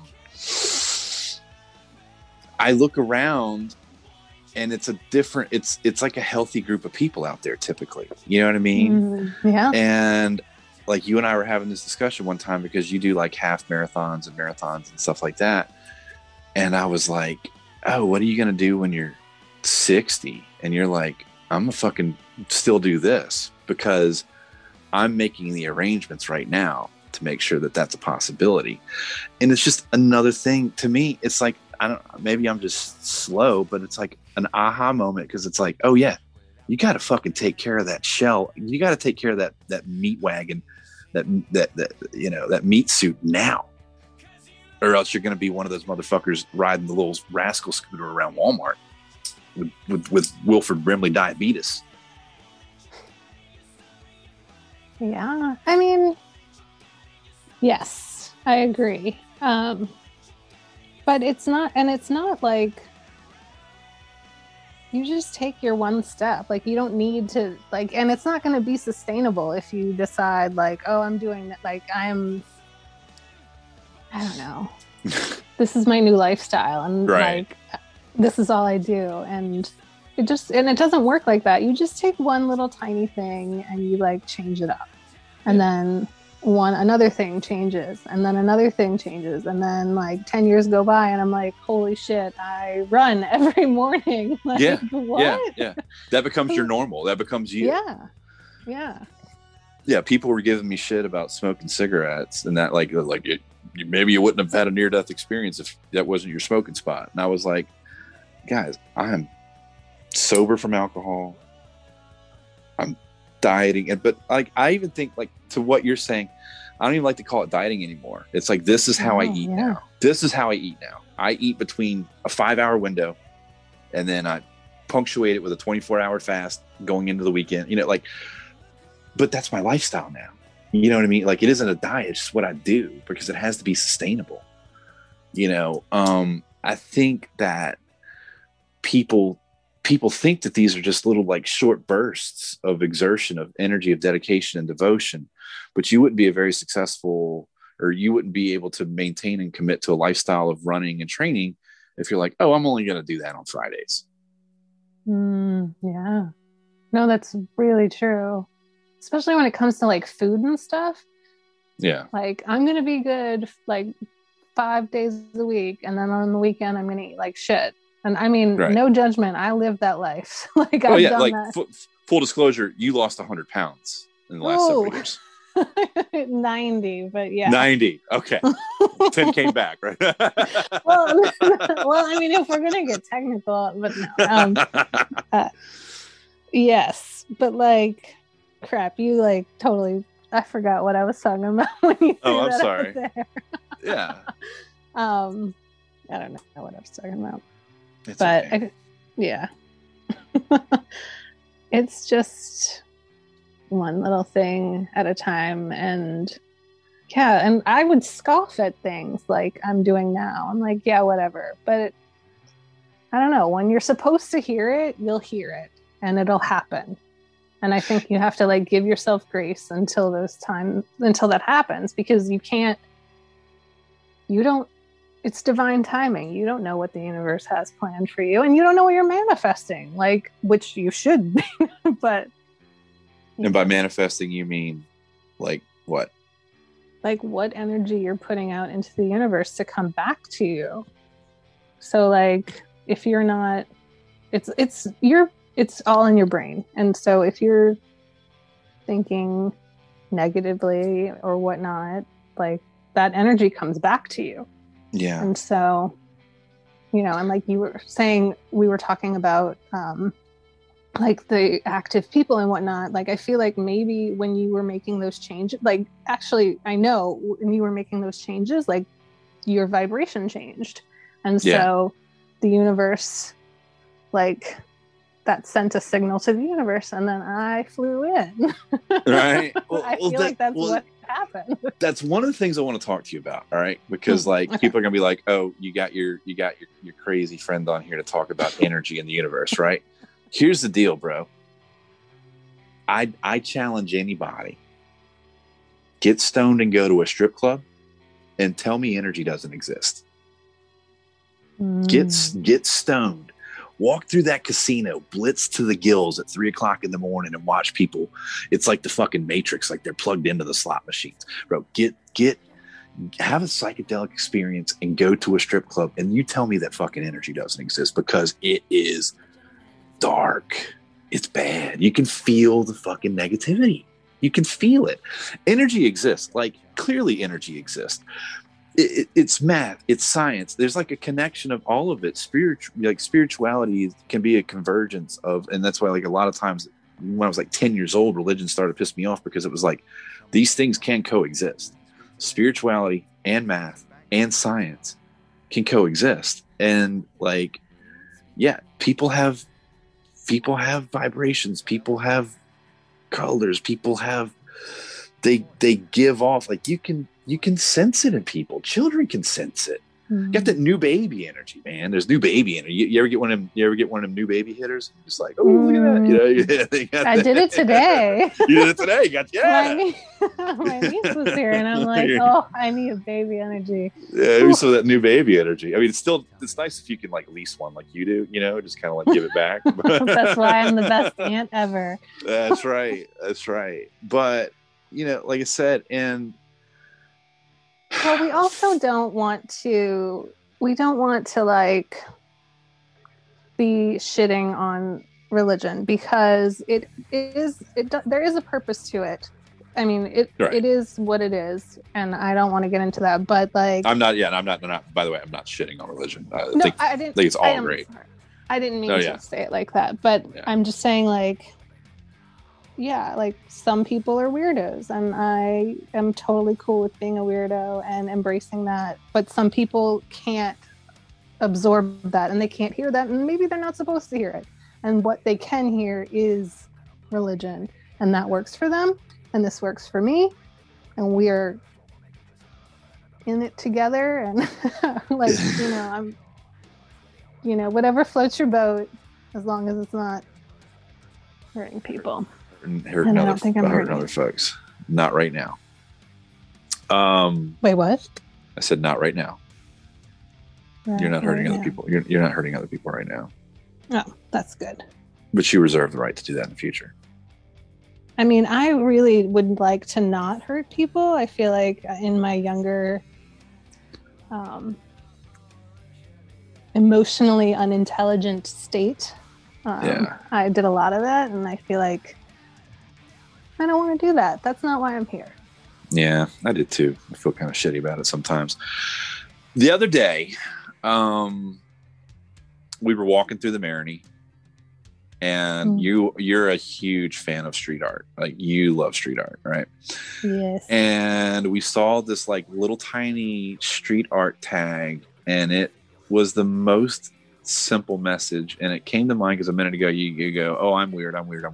I look around, and it's a different. It's like a healthy group of people out there, typically. You know what I mean? Yeah. And like you and I were having this discussion one time because you do like half marathons and stuff like that, and I was like, "Oh, what are you gonna do when you're 60?" And you're like, I'm gonna fucking still do this because I'm making the arrangements right now to make sure that that's a possibility. And it's just another thing to me. It's like, I don't, maybe I'm just slow, but it's like an aha moment. Cause it's like, oh yeah, you got to fucking take care of that shell. You got to take care of that meat wagon, that, you know, that meat suit now, or else you're going to be one of those motherfuckers riding the little rascal scooter around Walmart with Wilford Brimley diabetes. Yeah, I mean, yes, I agree. But it's not like you just take your one step. Like you don't need to like, and it's not going to be sustainable if you decide like, oh, I'm doing like I don't know. This is my new lifestyle, and right. like this is all I do, and it doesn't work like that. You just take one little tiny thing and you like change it up, and then another thing changes, and then another thing changes, and then like 10 years go by, and I'm like, holy shit, I run every morning. Like, what? Yeah. That becomes your normal. That becomes you. Yeah. People were giving me shit about smoking cigarettes, and that like maybe you wouldn't have had a near-death experience if that wasn't your smoking spot. And I was like, guys, I'm sober from alcohol. I'm dieting, but like I even think like to what you're saying, I don't even like to call it dieting anymore. It's like this is how I eat now. This is how I eat now. I eat between a 5-hour window, and then I punctuate it with a 24-hour fast going into the weekend. You know, like, but that's my lifestyle now. You know what I mean? Like it isn't a diet; it's just what I do because it has to be sustainable. You know, I think that people think that these are just little like short bursts of exertion, of energy, of dedication and devotion, but you wouldn't be a very successful, or you wouldn't be able to maintain and commit to a lifestyle of running and training if you're like, oh, I'm only going to do that on Fridays. Yeah, no, that's really true, especially when it comes to like food and stuff. Yeah, like I'm going to be good like 5 days a week, and then on the weekend I'm going to eat like shit. And I mean, no judgment. I live that life. Like, I've done like that. Full disclosure, you lost 100 pounds in the last several years. 90, but yeah. 90. Okay. 10 came back, right? well, I mean, if we're going to get technical, but no. Yes. But like, crap, you like totally, I forgot what I was talking about when you threw I'm that sorry. out there. Yeah. I don't know what I was talking about. It's but okay. Yeah. It's just one little thing at a time. And I would scoff at things like I'm doing now. I'm like, yeah, whatever. But I don't know, when you're supposed to hear it, you'll hear it and it'll happen. And I think you have to like give yourself grace until that happens, because it's divine timing. You don't know what the universe has planned for you, and you don't know what you're manifesting, like, which you should be. But and by manifesting, you mean like what? Like what energy you're putting out into the universe to come back to you. So like if you're not, it's all in your brain. And so if you're thinking negatively or whatnot, like that energy comes back to you. Yeah. And so, and like you were saying, we were talking about like the active people and whatnot, like I feel like maybe when you were making those changes, like actually I know when you were making those changes, like your vibration changed, and so the universe, like, that sent a signal to the universe, and then I flew in. Right. Well, I feel like that's what happened. That's one of the things I want to talk to you about. All right, because like people are gonna be like, "Oh, you got your crazy friend on here to talk about energy in the universe," right? Here's the deal, bro. I challenge anybody: get stoned and go to a strip club, and tell me energy doesn't exist. Get stoned. Walk through that casino, blitz to the gills at 3:00 in the morning, and watch people. It's like the fucking Matrix, like they're plugged into the slot machines, bro. Have a psychedelic experience and go to a strip club, and you tell me that fucking energy doesn't exist, because it is dark. It's bad. You can feel the fucking negativity. You can feel it. Energy exists. Like, clearly, energy exists. It's math, it's science. There's like a connection of all of it. Spirituality can be a convergence of, and that's why like a lot of times when I was like 10 years old, religion started to piss me off, because it was like these things can coexist. Spirituality and math and science can coexist. And like, yeah, people have vibrations, people have colors, people have, they give off, like you can sense it in people. Children can sense it. You got that new baby energy, man. There's new baby energy. You ever get one of them? You ever get one of them new baby hitters? And just like, oh, look at that. You know, I did it today. You did it today. You got my niece was here, and I'm like, oh, I need baby energy. Yeah, maybe some of that new baby energy. I mean, it's nice if you can like lease one like you do. You know, just kind of like give it back. That's why I'm the best aunt ever. That's right. That's right. But you know, like I said, and well, we also don't want to like be shitting on religion, because there is a purpose to it. I mean, it is what it is, and I don't want to get into that, but like I'm not, by the way, I'm not shitting on religion. I think it's all great. I didn't mean to say it like that, but I'm just saying, like, yeah, like some people are weirdos, and I am totally cool with being a weirdo and embracing that. But some people can't absorb that, and they can't hear that, and maybe they're not supposed to hear it. And what they can hear is religion, and that works for them, and this works for me, and we're in it together. And like, whatever floats your boat, as long as it's not hurting people. Hurting other folks. Not right now. Wait, what? I said not right now. You're not hurting other people. You're not hurting other people right now. Oh, that's good. But you reserve the right to do that in the future. I mean, I really would like to not hurt people. I feel like in my younger, emotionally unintelligent state, I did a lot of that, and I feel like I don't want to do that. That's not why I'm here. Yeah, I did too. I feel kind of shitty about it sometimes. The other day, we were walking through the Marigny, and you're a huge fan of street art. Like, you love street art, right? Yes. And we saw this like little tiny street art tag, and it was the most simple message. And it came to mind because a minute ago you go, oh, I'm weird.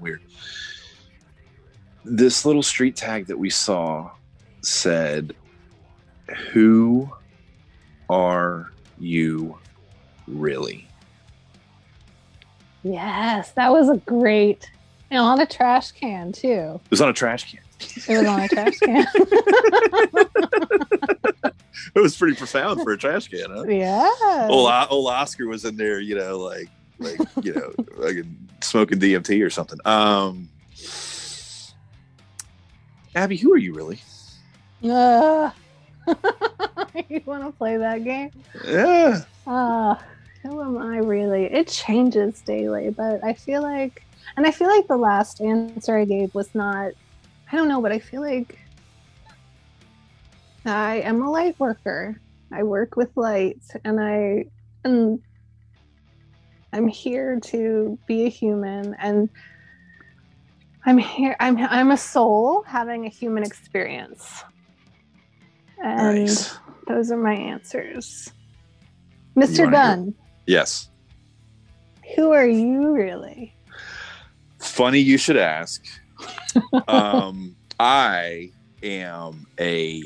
This little street tag that we saw said, "Who are you really?" Yes, that was a great, and on a trash can too. It was on a trash can. It was on a trash can. It was pretty profound for a trash can, huh? Yeah. Old Oscar was in there, like smoking DMT or something. Abby, who are you really? You want to play that game? Yeah. Who am I really? It changes daily, but I feel like the last answer I gave was not, I don't know, but I feel like I am a light worker. I work with light, and I'm here to be a human, and I'm here. I'm a soul having a human experience, and Nice. those are my answers. Mr. Gunn, Yes. who are you really? Funny you should ask. I am a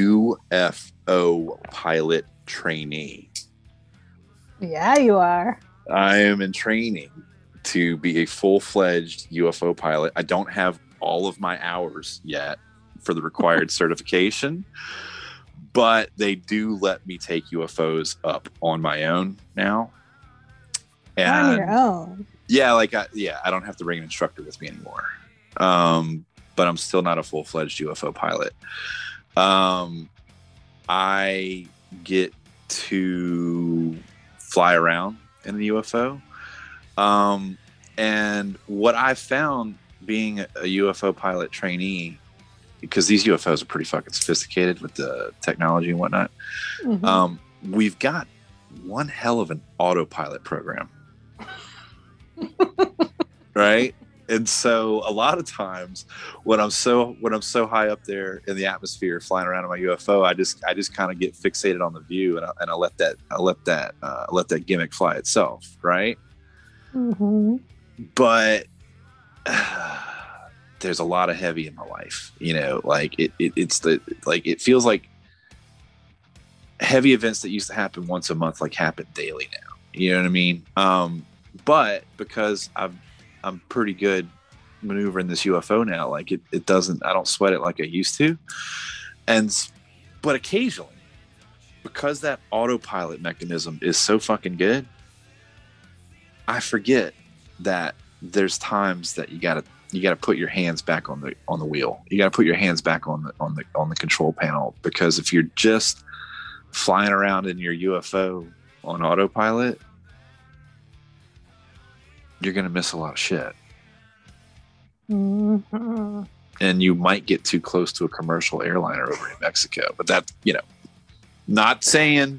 UFO pilot trainee. Yeah, you are. I am in training to be a full-fledged UFO pilot. I don't have all of my hours yet for the required certification, but they do let me take UFOs up on my own now. And On your own. yeah, I don't have to bring an instructor with me anymore. But I'm still not a full-fledged UFO pilot. I get to fly around in the UFO. And what I found being a UFO pilot trainee, because these UFOs are pretty fucking sophisticated with the technology and whatnot, we've got one hell of an autopilot program. Right? And so a lot of times when I'm so high up there in the atmosphere flying around in my UFO, I just kind of get fixated on the view, and I let that gimmick fly itself, right? But there's a lot of heavy in my life, like it feels like heavy events that used to happen once a month like happen daily now. You know what I mean? But because I'm pretty good maneuvering this UFO now, like it doesn't, I don't sweat it like I used to. But occasionally, because that autopilot mechanism is so fucking good, I forget that there's times that you gotta put your hands back on the wheel. You gotta put your hands back on the control panel, because if you're just flying around in your UFO on autopilot, you're going to miss a lot of shit. And you might get too close to a commercial airliner over in Mexico. But that, not saying.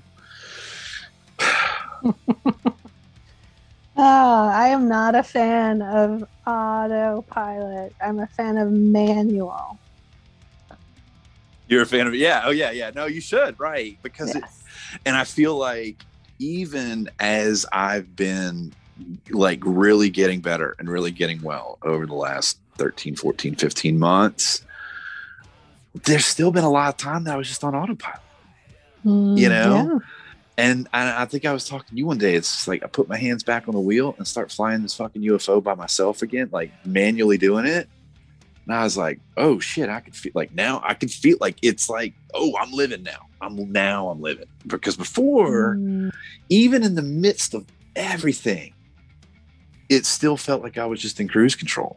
I am not a fan of autopilot. I'm a fan of manual. You're a fan of it? Yeah. Oh, yeah. No, you should. Right. Because and I feel like even as I've been like really getting better and really getting well over the last 13, 14, 15 months, there's still been a lot of time that I was just on autopilot, Yeah. And I think I was talking to you one day. It's just like I put my hands back on the wheel and start flying this fucking UFO by myself again, like manually doing it. And I was like, oh shit, I can feel like now I can feel like it's like, oh, I'm living now. I'm living. Because before, even in the midst of everything, it still felt like I was just in cruise control.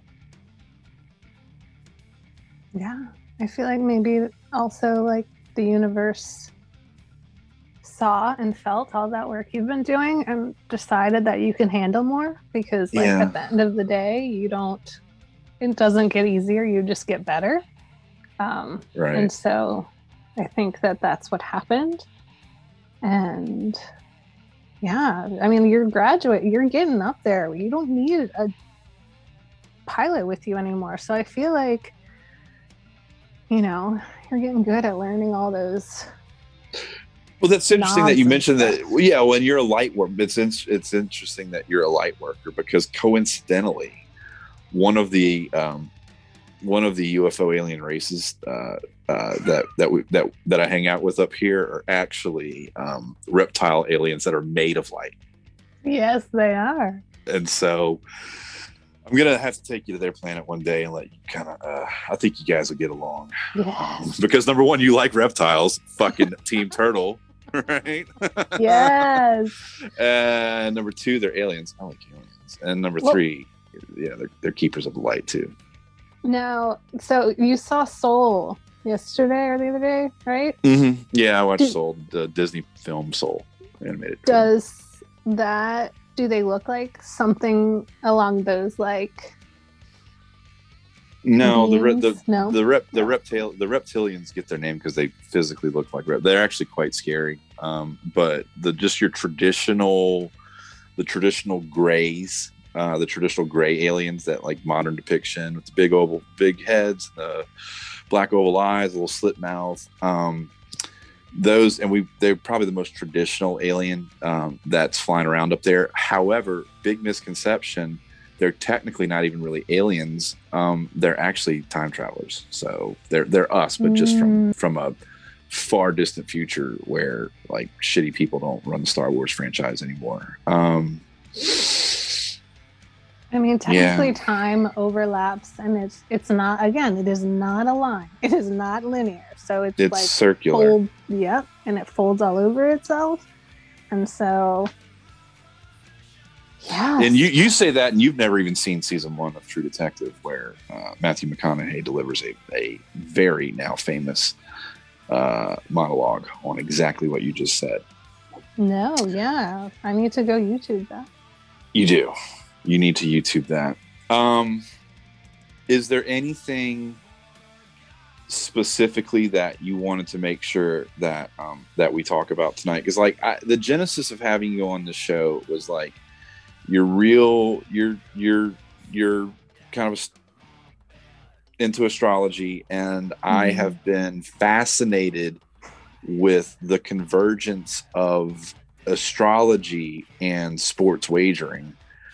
Yeah. I feel like maybe also like the universe saw and felt all that work you've been doing and decided that you can handle more, because like at the end of the day, it doesn't get easier, you just get better. Right. And so I think that that's what happened. And yeah, I mean, you're getting up there. You don't need a pilot with you anymore. So I feel like, you're getting good at learning all those. Well, that's interesting that you mentioned that. Yeah, when you're a light worker, it's interesting that you're a light worker, because coincidentally, one of the UFO alien races that I hang out with up here are actually reptile aliens that are made of light. Yes, they are. And so I'm gonna have to take you to their planet one day and let you kind of. I think you guys will get along. Yes. Because number one, you like reptiles, fucking Team Turtle, right? Yes. And number two, they're aliens. I like aliens. And number three, they're keepers of the light too. Now, so you saw Soul yesterday or the other day, right? Mm-hmm. Yeah, I watched Soul, the Disney film Soul animated. Do they look like something along those like? No, the reptilians get their name because they physically look like they're actually quite scary. But just your traditional the traditional grays, the traditional gray aliens that like modern depiction with the big heads, the black oval eyes, a little slit mouth. Those, and they're probably the most traditional alien that's flying around up there. However, big misconception, they're technically not even really aliens. They're actually time travelers. So they're us, but just from a far distant future where like shitty people don't run the Star Wars franchise anymore. I mean, technically time overlaps, and it's not, again, it is not a line. It is not linear. So it's like circular. And it folds all over itself. And so, yeah. And you say that, and you've never even seen season 1 of True Detective, where Matthew McConaughey delivers a very now famous monologue on exactly what you just said. No, yeah. I need to go YouTube that. You do. You need to YouTube that. Is there anything specifically that you wanted to make sure that that we talk about tonight? Because like the genesis of having you on the show was like you're kind of into astrology, and I have been fascinated with the convergence of astrology and sports wagering.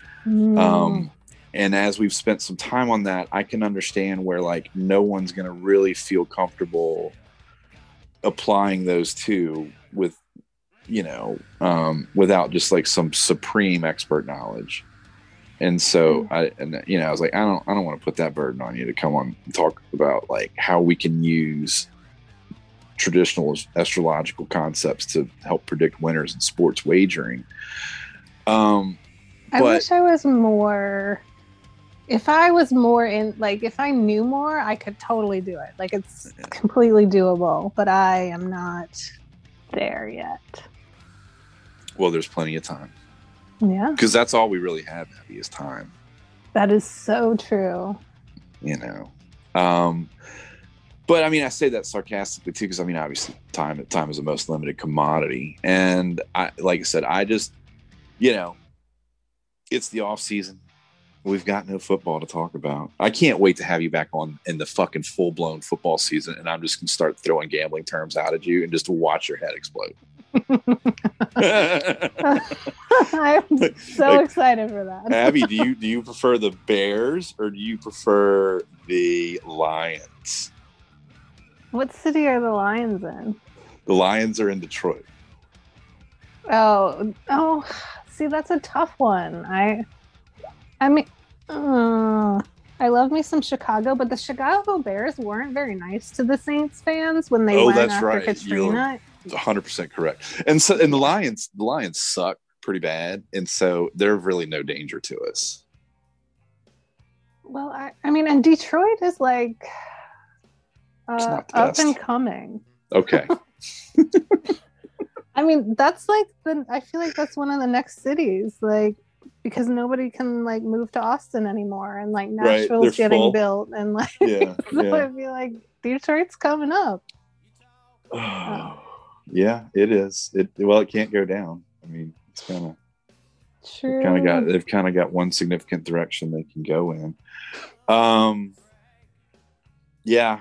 And as we've spent some time on that, I can understand where like no one's going to really feel comfortable applying those two with, without just like some supreme expert knowledge. And so I was like, I don't want to put that burden on you to come on and talk about like how we can use traditional astrological concepts to help predict winners in sports wagering. I wish I was more. If I was more in, like, if I knew more, I could totally do it. Like, it's completely doable, but I am not there yet. Well, there's plenty of time. Yeah. Because that's all we really have, Abby, is time. That is so true. But I mean, I say that sarcastically too, because I mean, obviously, time is the most limited commodity, and like I said, I just, it's the off season. We've got no football to talk about. I can't wait to have you back on in the fucking full blown football season, and I'm just gonna start throwing gambling terms out at you and just watch your head explode. I'm so excited for that. Abby, do you prefer the Bears or do you prefer the Lions? What city are the Lions in? The Lions are in Detroit. Oh, see, that's a tough one. I mean, I love me some Chicago, but the Chicago Bears weren't very nice to the Saints fans when they went after Katrina. You're 100% correct. And so, and the Lions suck pretty bad, and so they're really no danger to us. Well, I mean, and Detroit is like up and coming. Okay. I mean, that's like I feel like that's one of the next cities, like, because nobody can like move to Austin anymore, and like Nashville's getting full. Built, and like I feel like Detroit's coming up. Yeah, it is. It can't go down. I mean, it's kind of true. They've kind of got one significant direction they can go in. Yeah,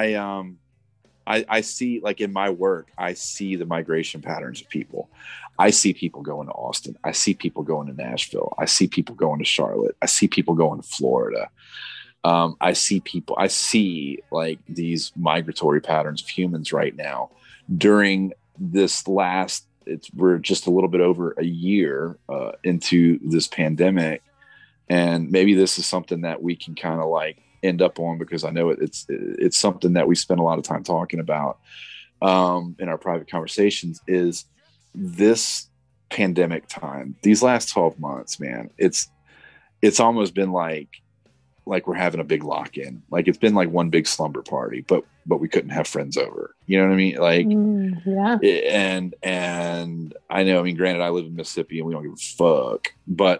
I see, like in my work, I see the migration patterns of people. I see people going to Austin. I see people going to Nashville. I see people going to Charlotte. I see people going to Florida. I see like these migratory patterns of humans right now during this last, we're just a little bit over a year into this pandemic. And maybe this is something that we can kind of like end up on, because I know it's something that we spend a lot of time talking about in our private conversations, is this pandemic time, these last 12 months, man, it's almost been like we're having a big lock-in. Like it's been like one big slumber party, but we couldn't have friends over. You know what I mean? Like, yeah. And I know, I mean, granted, I live in Mississippi and we don't give a fuck, but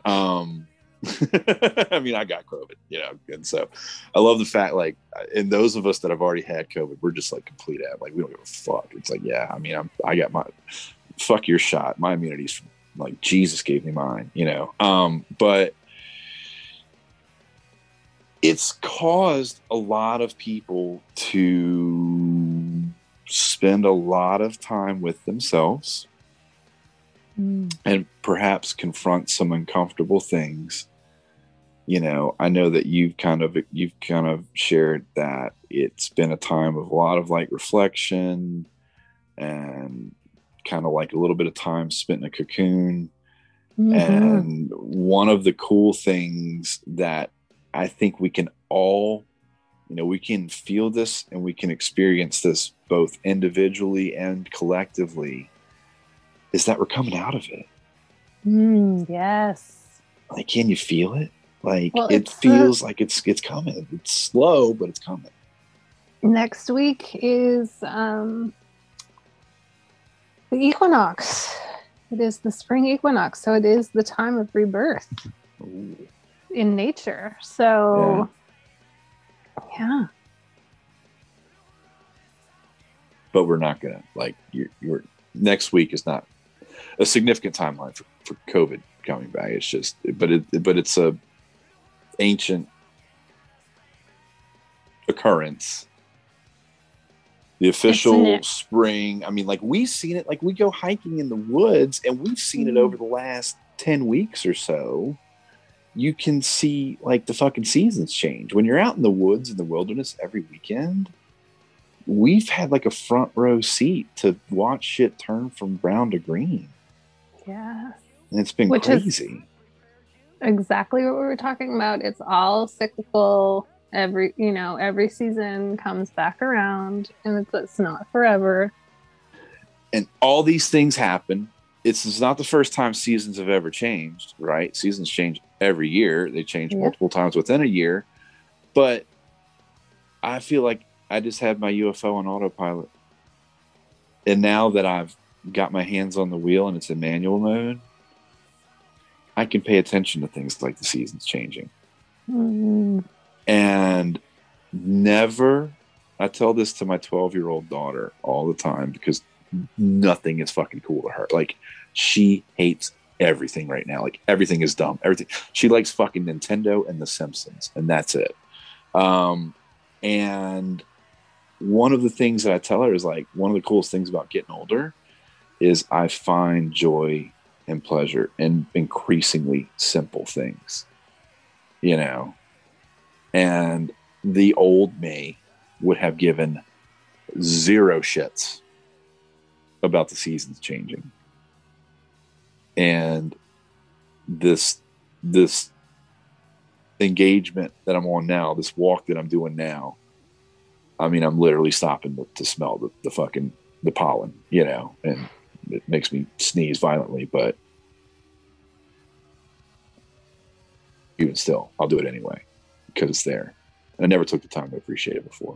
I mean, I got COVID, and so I love the fact, like, and those of us that have already had COVID, we're just like complete like we don't give a fuck. It's like, yeah, I mean, I got my fuck your shot. My immunity's like Jesus gave me mine, you know. But it's caused a lot of people to spend a lot of time with themselves and perhaps confront some uncomfortable things. You know, I know that you've kind of shared that it's been a time of a lot of like reflection and kind of like a little bit of time spent in a cocoon. And one of the cool things that I think we can all, you know, we can feel this and we can experience this both individually and collectively, is that we're coming out of it. Yes. Like, can you feel it? Like, well, it feels like it's coming. It's slow, but it's coming. Next week is the equinox. It is the spring equinox, so it is the time of rebirth. Ooh. In nature. So, yeah. But we're not gonna like your next week is not a significant timeline for COVID coming back. It's just, but it's a ancient occurrence. The official spring. I mean, like we've seen it. Like we go hiking in the woods, and we've seen it over the last 10 weeks or so. You can see like the fucking seasons change when you're out in the woods in the wilderness every weekend. We've had like a front row seat to watch shit turn from brown to green. Yeah. And it's been crazy. Exactly what we were talking about. It's all cyclical. Every season comes back around, and it's not forever. And all these things happen. It's not the first time seasons have ever changed, right? Seasons change every year. They change multiple times within a year. But I feel like I just had my UFO on autopilot. And now that I've got my hands on the wheel and it's in manual mode, I can pay attention to things like the seasons changing. And never, I tell this to my 12-year-old daughter all the time because nothing is fucking cool to her. Like, she hates everything right now. Like, everything is dumb. Everything. She likes fucking Nintendo and The Simpsons, and that's it. And one of the things that I tell her is like, one of the coolest things about getting older is I find joy and pleasure in increasingly simple things, you know. And the old me would have given zero shits about the seasons changing. And this engagement that I'm on now, this walk that I'm doing now, I mean, I'm literally stopping to smell the pollen, you know, and it makes me sneeze violently, but even still, I'll do it anyway because it's there. And I never took the time to appreciate it before.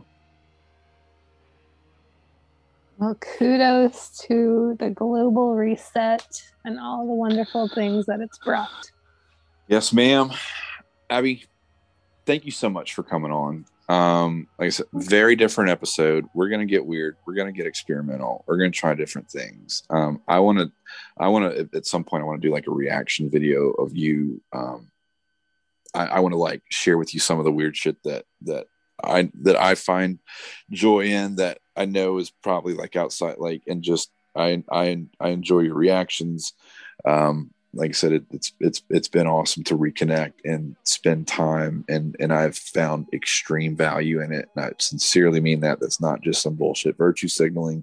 Well, kudos to the global reset and all the wonderful things that it's brought. Yes, ma'am. Abby, thank you so much for coming on. Like I said, very different episode. We're going to get weird. We're going to get experimental. We're going to try different things. I want to, at some point, I want to do like a reaction video of you. I want to like share with you some of the weird shit that I find joy in, that I know is probably like outside, like, and just, I enjoy your reactions. Like I said, it's been awesome to reconnect and spend time, and I've found extreme value in it. And I sincerely mean that. That's not just some bullshit virtue signaling.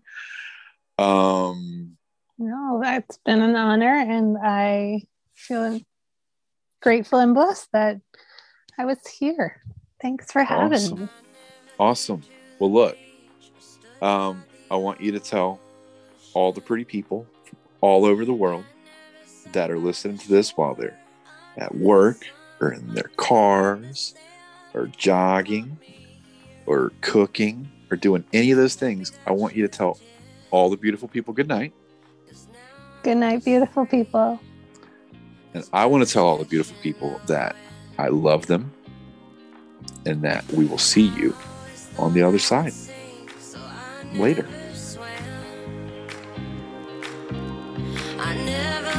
No, that's been an honor, and I feel grateful and blessed that I was here. Thanks for having me. Awesome. Well, look, I want you to tell all the pretty people all over the world that are listening to this while they're at work or in their cars or jogging or cooking or doing any of those things. I want you to tell all the beautiful people good night. Good night, beautiful people. And I want to tell all the beautiful people that I love them and that we will see you on the other side later. I never